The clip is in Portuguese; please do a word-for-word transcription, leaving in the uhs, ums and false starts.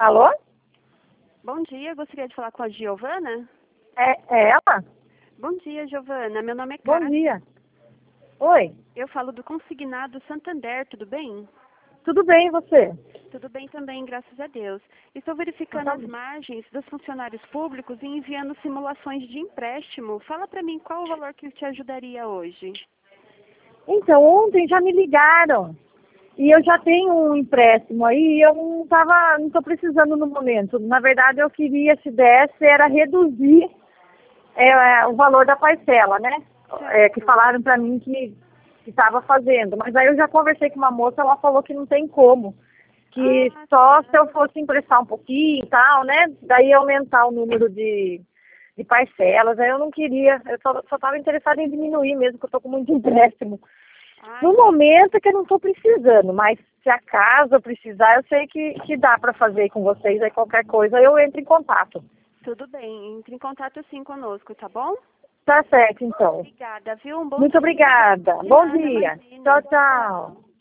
Alô? Bom dia, gostaria de falar com a Giovana. É, é ela? Bom dia, Giovana. Meu nome é Bom Kátia. dia. Oi, Eu falo do Consignado Santander, tudo bem? tudo bem e você? Tudo bem também, graças a Deus. Estou verificando Tá as bom. margens dos funcionários públicos e enviando simulações de empréstimo. Fala para mim qual o valor que te ajudaria hoje. Então, ontem já me ligaram e eu já tenho um empréstimo aí e eu não tava, não estou precisando no momento. Na verdade, eu queria, se desse, era reduzir é, o valor da parcela, né? É, que falaram para mim que estava fazendo. Mas aí eu já conversei com uma moça, ela falou que não tem como. Que Ah, só tá. se eu fosse emprestar um pouquinho e tal, né? Daí aumentar o número de, de parcelas. Aí eu não queria, eu só estava interessada em diminuir mesmo, porque eu estou com muito empréstimo. Ah, No momento é que eu não estou precisando, mas se acaso eu precisar, eu sei que, que dá para fazer com vocês. Aí qualquer coisa eu entro em contato. tudo bem. Entre em contato sim conosco, tá bom? Tá certo, então. Obrigada, viu? Um bom Muito dia. obrigada. De Bom nada, dia. imagina. Tchau, tchau.